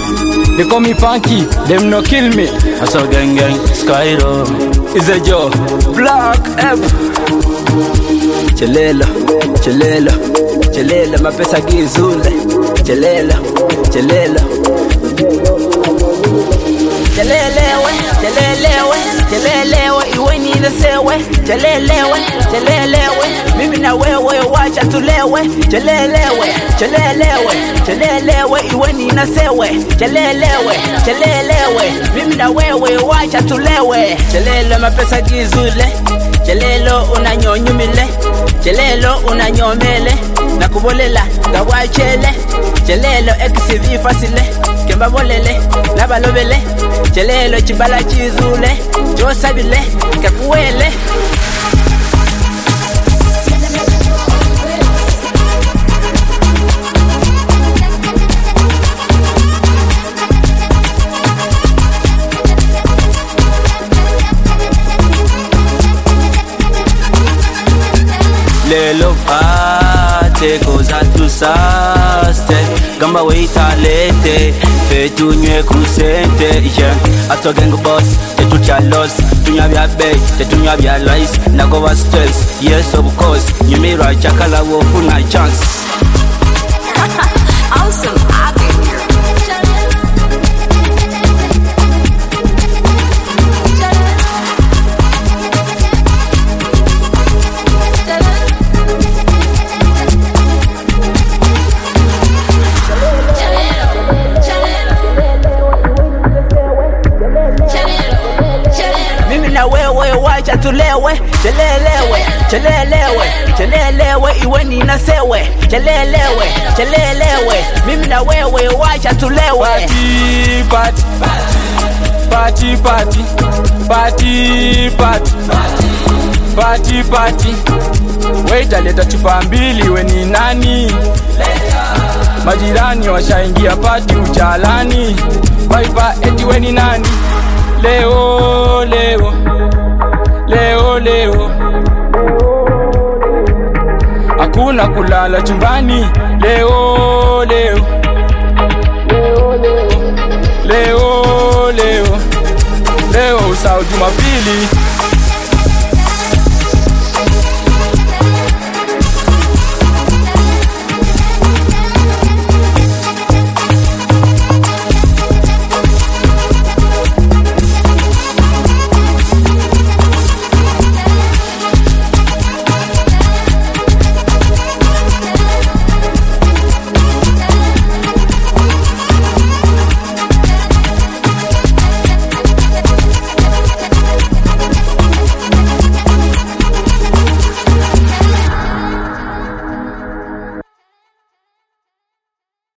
They call me Punky, them no kill me. Hustle gang gang, Skyro. Is a Joe, Black F. Chelela, chelela, chelela, mapesa gizule. Chelela, chelela. Chelelewe, chelelewe, chelelewe, iwe nilesewe. Chelelewe, chelelewe, mimi na wewe wacha tulewe. Chelelewe, chelelewe, chelelewe, iwe ninasewe. Chelelewe, chelelewe, mimi na wewe wacha tulewe. Chelelo mapesa gizule. Chelelo unanyonyumile. Chelelo unanyomele. Nakubolela gawachele. Chelelo XV fasile. Kemba bolele, nabalobele. Chelelo chibala chizule. Josabile, kakuwele. Lelo pate koza tusaste Gamba weita lete Fetu nye kusente Yeah, ato gang boss Tetu chalos Tunya vya bay Tetu nya vya lies Nago wa stress Yes of course Nyumira chakala wo kuna chance Awesome, I've been here. Wewe wacha tulewe. Chelelewe, chelelewe, chelelewe, iwe ninasewe. Chelelewe, chelelewe, mimi na wewe wacha tulewe. Party, party, party, party, party, party, party. Waita leta chupa mbili, we ni nani? Majirani washaingia party uchalani. Baipa eti we ni nani? Leo, leo, leo, leo, hakuna kulala chumbani. Leo, leo, leo, leo, leo, usao Jumapili.